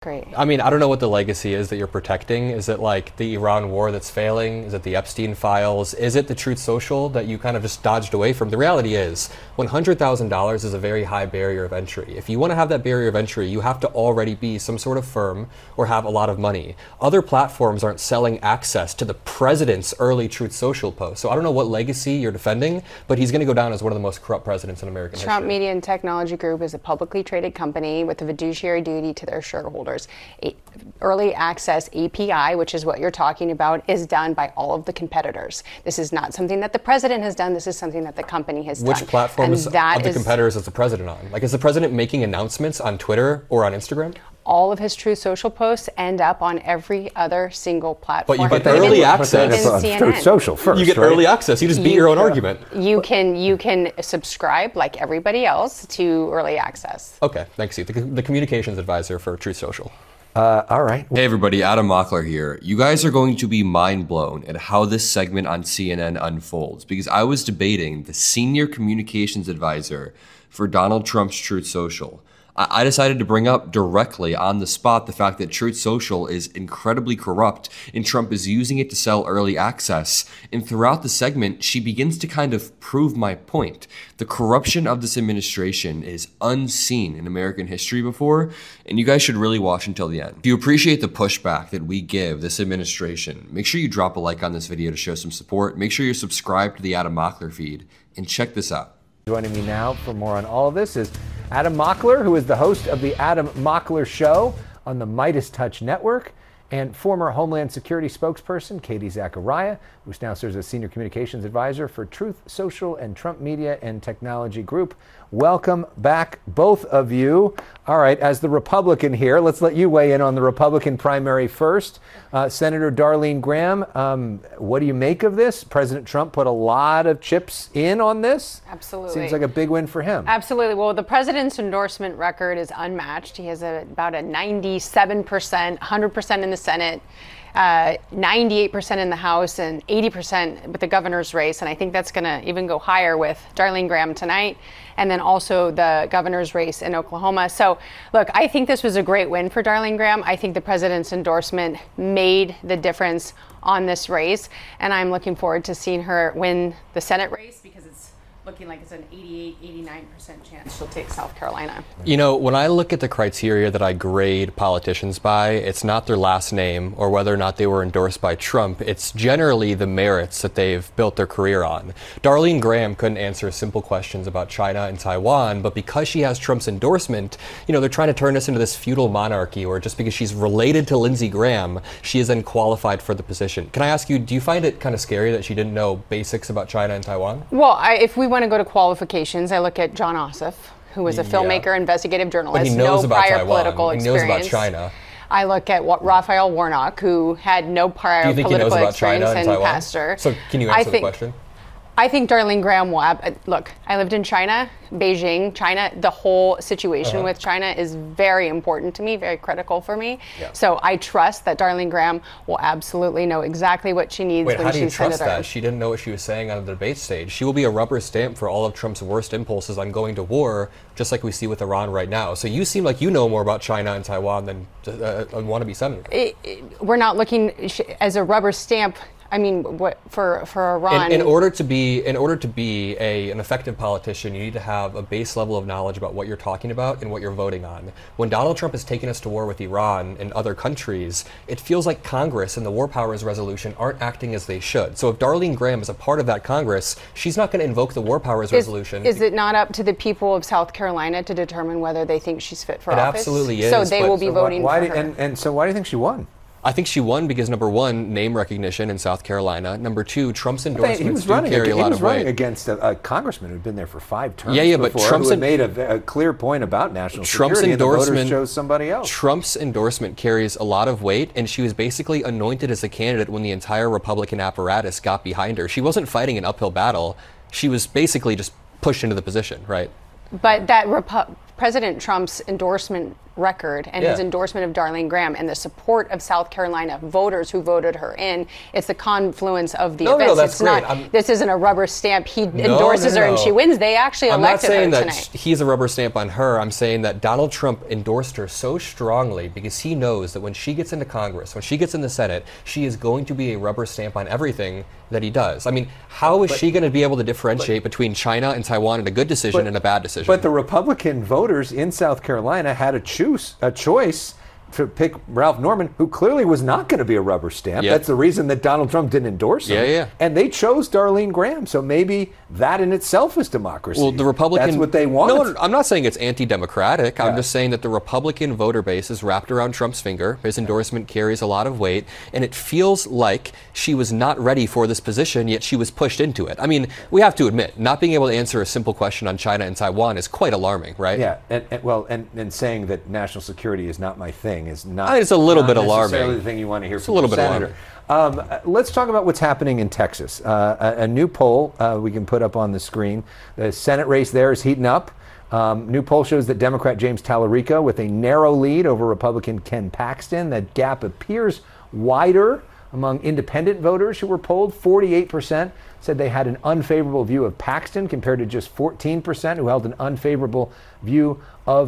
Great. I mean, I don't know what the legacy is that you're protecting. Is it like the Iran war that's failing? Is it the Epstein files? Is it the Truth Social that you kind of just dodged away from? The reality is $100,000 is a very high barrier of entry. If you want to have that barrier of entry, you have to already be some sort of firm or have a lot of money. Other platforms aren't selling access to the president's early Truth Social posts. So I don't know what legacy you're defending, but he's going to go down as one of the most corrupt presidents in American history. Trump Media and Technology Group is a publicly traded company with a fiduciary duty to their shareholders. Early access API, which is what you're talking about, is done by all of the competitors. This is not something that the president has done. This is something that the company has done. Which platforms of the competitors is the president on? Like, is the president making announcements on Twitter or on Instagram? All of his Truth Social posts end up on every other single platform. But you get early access. Truth Social first. You get early access. You just beat your own argument. You can subscribe like everybody else to early access. Okay, thanks, you. The communications advisor for Truth Social. All right. Hey everybody, Adam Mockler here. You guys are going to be mind blown at how this segment on CNN unfolds, because I was debating the senior communications advisor for Donald Trump's Truth Social. I decided to bring up directly on the spot the fact that Truth Social is incredibly corrupt and Trump is using it to sell early access. And throughout the segment, she begins to kind of prove my point. The corruption of this administration is unseen in American history before, and you guys should really watch until the end. If you appreciate the pushback that we give this administration, make sure you drop a like on this video to show some support. Make sure you're subscribed to the Adam Mockler feed, and check this out. Joining me now for more on all of this is Adam Mockler, who is the host of the Adam Mockler Show on the Midas Touch Network, and former Homeland Security spokesperson Katie Zachariah, who now serves as Senior Communications Advisor for Truth Social and Trump Media and Technology Group. Welcome back, both of you. All right, as the Republican here, let's let you weigh in on the Republican primary first. Senator Darlene Graham, what do you make of this? President Trump put a lot of chips in on this. Absolutely. Seems like a big win for him. Absolutely. Well, the president's endorsement record is unmatched. He has about a 97%, 100% in the Senate, 98% in the House, and 80% with the governor's race. And I think that's going to even go higher with Darlene Graham tonight, and then also the governor's race in Oklahoma. So, look, I think this was a great win for Darlene Graham. I think the president's endorsement made the difference on this race, and I'm looking forward to seeing her win the Senate race, because it's looking like it's an 88-89% chance she'll take South Carolina. You know, when I look at the criteria that I grade politicians by, it's not their last name or whether or not they were endorsed by Trump. It's generally the merits that they've built their career on. Darlene Graham couldn't answer simple questions about China and Taiwan, but because she has Trump's endorsement, you know, they're trying to turn this into this feudal monarchy, or just because she's related to Lindsey Graham, she is then qualified for the position. Can I ask you, do you find it kind of scary that she didn't know basics about China and Taiwan? Well, if we want to go to qualifications, I look at John Ossoff, who was a filmmaker, investigative journalist, but he knows no about prior Taiwan. political He experience. knows about China. I look at Raphael Warnock, who had no prior Do you think political he knows about experience China and and Taiwan? pastor. So can you answer the question? I think Darlene Graham will. Look, I lived in China, Beijing, China. The whole situation with China is very important to me, very critical for me. Yeah. So I trust that Darlene Graham will absolutely know exactly what she needs when she's senator. Wait, how do you trust that? She didn't know what she was saying on the debate stage. She will be a rubber stamp for all of Trump's worst impulses on going to war, just like we see with Iran right now. So you seem like you know more about China and Taiwan than a wannabe senator. We're not looking as a rubber stamp. I mean, what for Iran? In order to be an effective politician, you need to have a base level of knowledge about what you're talking about and what you're voting on. When Donald Trump is taking us to war with Iran and other countries, it feels like Congress and the War Powers Resolution aren't acting as they should. So if Darlene Graham is a part of that Congress, she's not going to invoke the War Powers Resolution. Is it not up to the people of South Carolina to determine whether they think she's fit for office? It absolutely is. So they will be voting for her. And so why do you think she won? I think she won because, number one, name recognition in South Carolina. Number two, Trump's endorsements do carry a lot of weight. He was running against a congressman who'd been there for 5 terms but Trump's who had made a clear point about national security, and the voters chose somebody else. Trump's endorsement carries a lot of weight, and she was basically anointed as a candidate when the entire Republican apparatus got behind her. She wasn't fighting an uphill battle. She was basically just pushed into the position, right? But that President Trump's endorsement record and his endorsement of Darlene Graham and the support of South Carolina voters who voted her in. It's the confluence of the events. No, that's it's great. not. This isn't a rubber stamp. He endorses her and she wins. They actually elected her tonight. I'm not saying that he's a rubber stamp on her. I'm saying that Donald Trump endorsed her so strongly because he knows that when she gets into Congress, when she gets in the Senate, she is going to be a rubber stamp on everything that he does. I mean, how is she going to be able to differentiate between China and Taiwan in a good decision and a bad decision? But the Republican voters in South Carolina had a choice to pick Ralph Norman, who clearly was not going to be a rubber stamp. Yep. That's the reason that Donald Trump didn't endorse him. Yeah. And they chose Darlene Graham. So maybe that in itself is democracy. Well, the Republican... That's what they want. No, I'm not saying it's anti-democratic. I'm just saying that the Republican voter base is wrapped around Trump's finger. His endorsement carries a lot of weight. And it feels like she was not ready for this position, yet she was pushed into it. I mean, we have to admit, not being able to answer a simple question on China and Taiwan is quite alarming, right? Yeah. And saying that national security is not my thing is not... I mean, it's a little bit necessarily alarming. the thing you want to hear It's from a little the bit senator. alarming. Let's talk about what's happening in Texas. A new poll we can put up on the screen. The Senate race there is heating up. New poll shows that Democrat James Tallarico with a narrow lead over Republican Ken Paxton. That gap appears wider among independent voters who were polled. 48% said they had an unfavorable view of Paxton compared to just 14% who held an unfavorable view of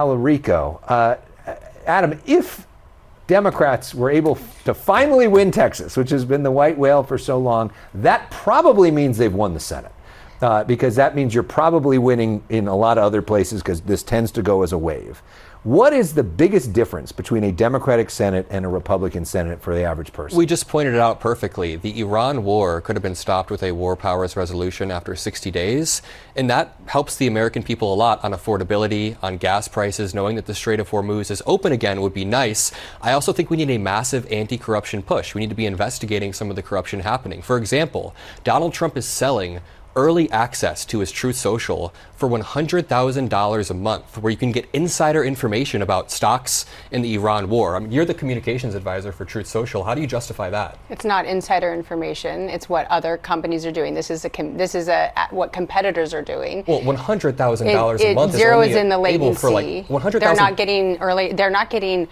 Tallarico. Adam, if Democrats were able to finally win Texas, which has been the white whale for so long, that probably means they've won the Senate. Because that means you're probably winning in a lot of other places because this tends to go as a wave. What is the biggest difference between a Democratic Senate and a Republican Senate for the average person? We just pointed it out perfectly. The Iran war could have been stopped with a war powers resolution after 60 days. And that helps the American people a lot on affordability, on gas prices. Knowing that the Strait of Hormuz is open again would be nice. I also think we need a massive anti-corruption push. We need to be investigating some of the corruption happening. For example, Donald Trump is selling early access to his Truth Social for $100,000 a month, where you can get insider information about stocks in the Iran war. I mean, you're the communications advisor for Truth Social. How do you justify that? It's not insider information. It's what other companies are doing. This is what competitors are doing. Well, $100,000 a month zeroes is in the only able latency. for like $100,000. They're not getting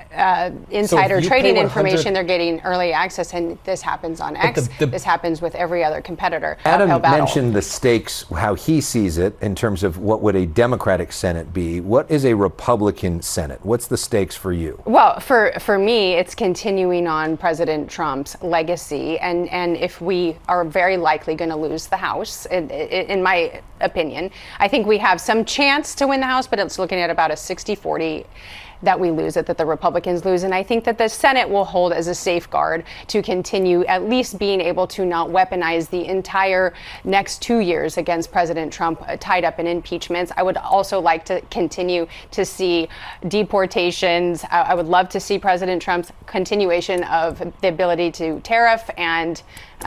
insider trading information. They're getting early access, and this happens on X. This happens with every other competitor. Adam mentioned the stakes, how he sees it in terms of what would a Democratic Senate be. What is a Republican Senate? What's the stakes for you? Well, for me, it's continuing on President Trump's legacy, and if we are very likely going to lose the House, in my opinion, I think we have some chance to win the House, but it's looking at about a 60-40 that we lose it, that the Republicans lose. And I think that the Senate will hold as a safeguard to continue at least being able to not weaponize the entire next 2 years against President Trump tied up in impeachments. I would also like to continue to see deportations. I would love to see President Trump's continuation of the ability to tariff and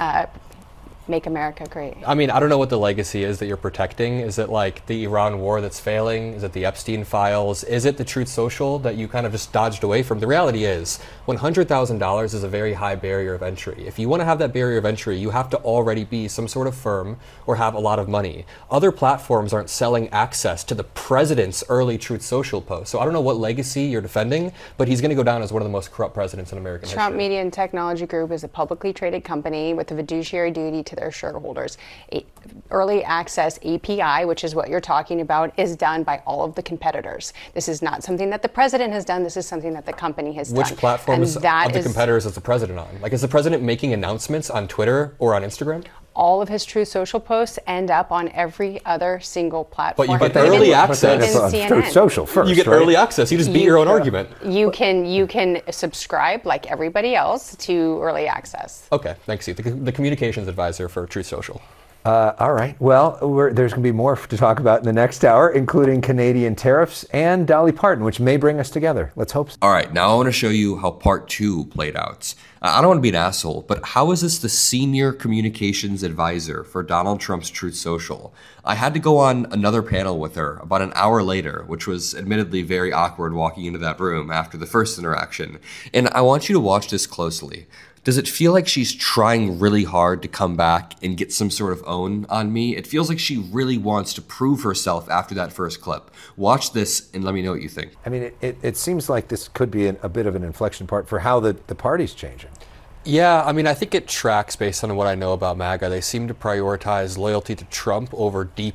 make America great. I mean, I don't know what the legacy is that you're protecting. Is it like the Iran war that's failing? Is it the Epstein files? Is it the Truth Social that you kind of just dodged away from? The reality is $100,000 is a very high barrier of entry. If you want to have that barrier of entry, you have to already be some sort of firm or have a lot of money. Other platforms aren't selling access to the president's early Truth Social posts. So I don't know what legacy you're defending, but he's going to go down as one of the most corrupt presidents in American history. Trump Media and Technology Group is a publicly traded company with a fiduciary duty to their shareholders. Early access API, which is what you're talking about, is done by all of the competitors. This is not something that the president has done. This is something that the company has done. Which platforms of the competitors is the president on? Like, is the president making announcements on Twitter or on Instagram? All of his Truth Social posts end up on every other single platform. But you get early access. Truth Social first. You get early access. You just beat your own argument. You can subscribe like everybody else to early access. Okay, thanks, Steve. The communications advisor for Truth Social. All right. Well, there's going to be more to talk about in the next hour, including Canadian tariffs and Dolly Parton, which may bring us together. Let's hope so. All right. Now I want to show you how part 2 played out. I don't want to be an asshole, but how is this the senior communications advisor for Donald Trump's Truth Social? I had to go on another panel with her about an hour later, which was admittedly very awkward walking into that room after the first interaction. And I want you to watch this closely. Does it feel like she's trying really hard to come back and get some sort of own on me? It feels like she really wants to prove herself after that first clip. Watch this and let me know what you think. I mean, it seems like this could be a bit of an inflection point for how the party's changing. Yeah, I mean, I think it tracks based on what I know about MAGA. They seem to prioritize loyalty to Trump over deep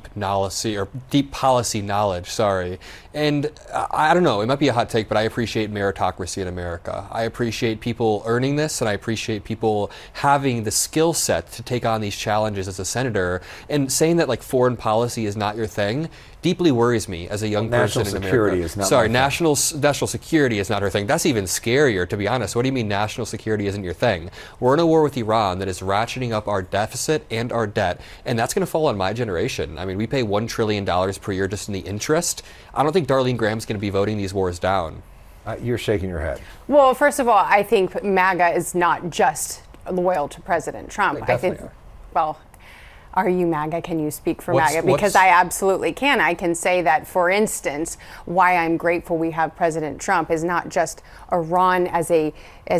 policy knowledge, sorry. And I don't know, it might be a hot take, but I appreciate meritocracy in America. I appreciate people earning this, and I appreciate people having the skill set to take on these challenges as a senator. And saying that like foreign policy is not your thing deeply worries me as a young person in America. National security is not Sorry, my national security is not her thing. That's even scarier, to be honest. What do you mean national security isn't your thing? We're in a war with Iran that is ratcheting up our deficit and our debt, and that's going to fall on my generation. I mean, we pay $1 trillion per year just in the interest. I don't think Darlene Graham's going to be voting these wars down. You're shaking your head. Well, first of all, I think MAGA is not just loyal to President Trump. They definitely are. Well, are you MAGA? Can you speak for MAGA? Because I absolutely can. I can say that, for instance, why I'm grateful we have President Trump is not just Iran as a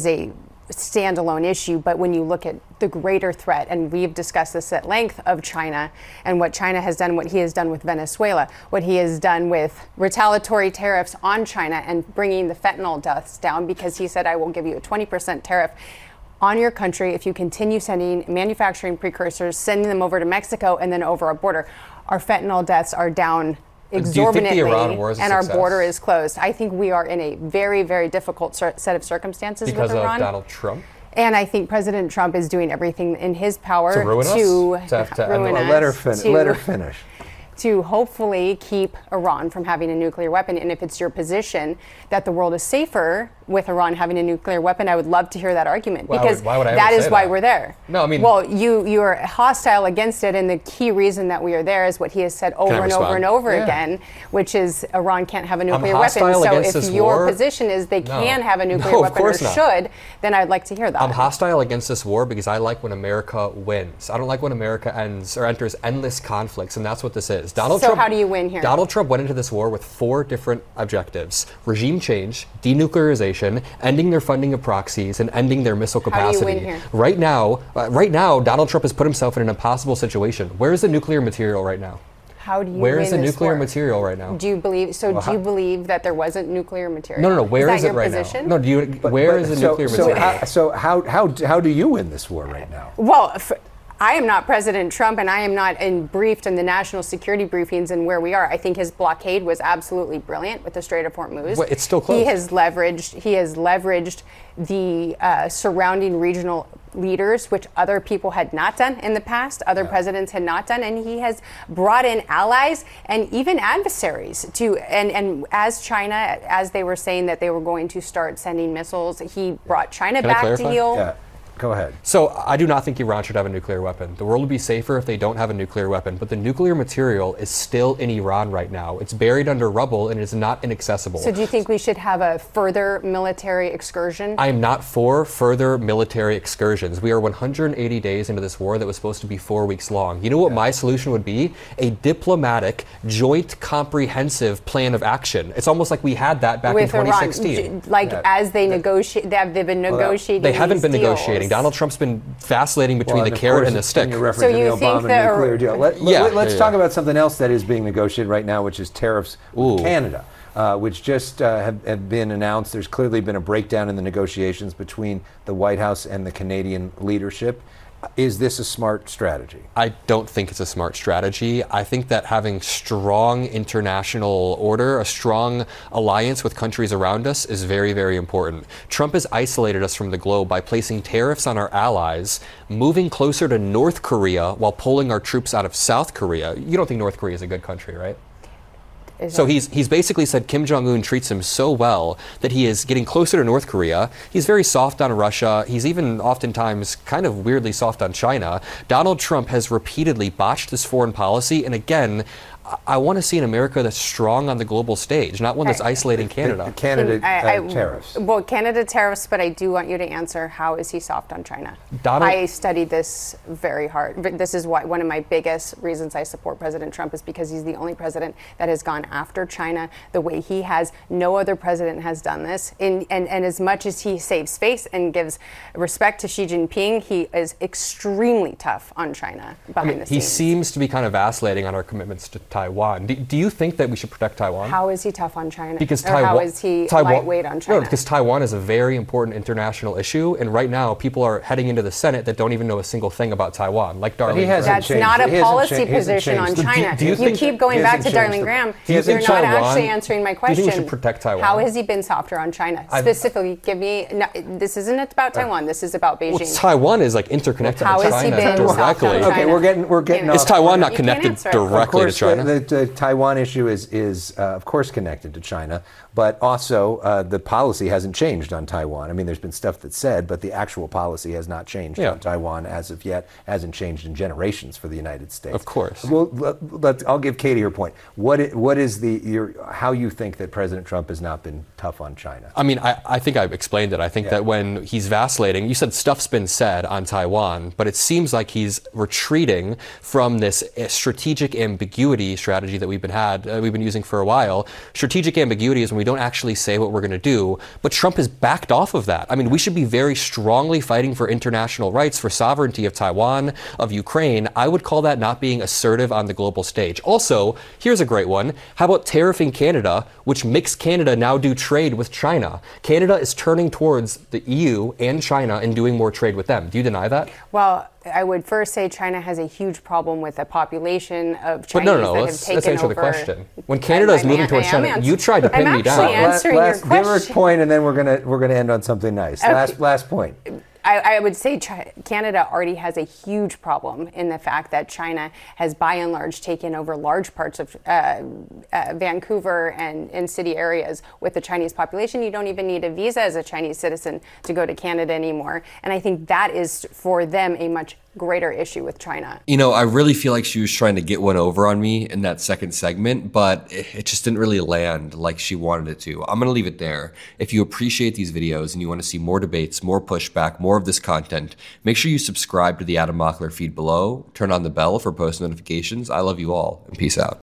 standalone issue, but when you look at the greater threat, and we've discussed this at length, of China and what China has done, what he has done with Venezuela, what he has done with retaliatory tariffs on China and bringing the fentanyl deaths down, because he said, I will give you a 20% tariff on your country if you continue sending manufacturing precursors, sending them over to Mexico and then over our border. Our fentanyl deaths are down exorbitantly, and our border is closed. I think we are in a very, very difficult set of circumstances because with Iran. Of Donald Trump? And I think President Trump is doing everything in his power to ruin us? Let her finish. To hopefully keep Iran from having a nuclear weapon. And if it's your position that the world is safer with Iran having a nuclear weapon, I would love to hear that argument, because that is why we're there. No, I mean, well, you are hostile against it, and the key reason that we are there is what he has said over and over and over again, which is Iran can't have a nuclear weapon. So if your position is they can have a nuclear weapon, or should, then I'd like to hear that. I'm hostile against this war because I like when America wins. I don't like when America enters endless conflicts, and that's what this is. So how do you win here? Donald Trump went into this war with 4 different objectives: regime change, denuclearization, ending their funding of proxies, and ending their missile capacity. How do you win here? Right now, Donald Trump has put himself in an impossible situation. Where is the nuclear material right now? How do you Where is the win this nuclear war? material right now? Do you believe? So do you believe that there wasn't nuclear material? No. Where is that it right your position? now? No. Where is the nuclear material? So how do you win this war right now? Well, I am not President Trump, and I am not briefed in the national security briefings and where we are. I think his blockade was absolutely brilliant with the Strait of Hormuz. Well, it's still closed. He has leveraged the surrounding regional leaders, which other people had not done in the past, other presidents had not done, and he has brought in allies and even adversaries and as China, as they were saying that they were going to start sending missiles, he brought China back to heel. Yeah. Go ahead. So I do not think Iran should have a nuclear weapon. The world would be safer if they don't have a nuclear weapon, but the nuclear material is still in Iran right now. It's buried under rubble and it is not inaccessible. So do you think we should have a further military excursion? I am not for further military excursions. We are 180 days into this war that was supposed to be 4 weeks long. You know what my solution would be? A diplomatic, joint, comprehensive plan of action. It's almost like we had that back in 2016. Iran, as they negotiate, they've been negotiating. They haven't been deals. Negotiating. Donald Trump's been vacillating between the carrot and the stick. You're referencing the Obama nuclear deal. Let's talk about something else that is being negotiated right now, which is tariffs with Canada, which just have been announced. There's clearly been a breakdown in the negotiations between the White House and the Canadian leadership. Is this a smart strategy? I don't think it's a smart strategy. I think that having strong international order, a strong alliance with countries around us is very, very important. Trump has isolated us from the globe by placing tariffs on our allies, moving closer to North Korea while pulling our troops out of South Korea. You don't think North Korea is a good country, right? So he's basically said Kim Jong-un treats him so well that he is getting closer to North Korea. He's very soft on Russia. He's even oftentimes kind of weirdly soft on China. Donald Trump has repeatedly botched this foreign policy. And again, I want to see an America that's strong on the global stage, not one that's isolating Canada. Canada tariffs. Well, Canada tariffs, but I do want you to answer, how is he soft on China? Donald- I studied this very hard. This is why one of my biggest reasons I support President Trump is because he's the only president that has gone after China the way he has. No other president has done this. And as much as he saves face and gives respect to Xi Jinping, he is extremely tough on China behind the scenes. He seems to be kind of vacillating on our commitments to Taiwan. Do you think that we should protect Taiwan? How is he tough on China? Because or how is he lightweight on China? No, because Taiwan is a very important international issue, and right now people are heading into the Senate that don't even know a single thing about Taiwan, like Darlene Graham. That's not a policy position on China. You keep going back to Darlene Graham. You're not actually answering my question. Do you think we should protect Taiwan? How has he been softer on China? Specifically, give me. No, this isn't about Taiwan. This is about Beijing. Well, Taiwan is like interconnected How to has he China been soft on directly. China? Okay, we're getting Is off. Taiwan not You connected can't answer it. directly to Of course, China? the Taiwan issue is of course connected to China, but also the policy hasn't changed on Taiwan. I mean, there's been stuff that's said, but the actual policy has not changed on Taiwan as of yet. Hasn't changed in generations for the United States. Of course. Well, I'll give Katie her point. What is how you think that President Trump has not been tough on China? I mean, I think I've explained it. I think that when he's vacillating, you said stuff's been said on Taiwan, but it seems like he's retreating from this strategic ambiguity strategy that we've been using for a while. Strategic ambiguity is when we don't actually say what we're going to do, but Trump has backed off of that. I mean, we should be very strongly fighting for international rights, for sovereignty of Taiwan, of Ukraine. I would call that not being assertive on the global stage. Also, here's a great one. How about tariffing Canada, which makes Canada now do trade with China? Canada is turning towards the EU and China and doing more trade with them. Do you deny that? Well, I would first say China has a huge problem with the population of Chinese but no, that let's have taken answer over. the question. When Canada is moving towards China, you tried to pin me down. I'm actually answering your question. Give her a point, and then we're gonna end on something nice. Okay. Last point. I would say Canada already has a huge problem in the fact that China has by and large taken over large parts of Vancouver and in city areas with the Chinese population. You don't even need a visa as a Chinese citizen to go to Canada anymore. And I think that is for them a much greater issue with China. You know, I really feel like she was trying to get one over on me in that second segment, but it just didn't really land like she wanted it to. I'm going to leave it there. If you appreciate these videos and you want to see more debates, more pushback, more of this content, make sure you subscribe to the Adam Mockler feed below, turn on the bell for post notifications. I love you all, and peace out.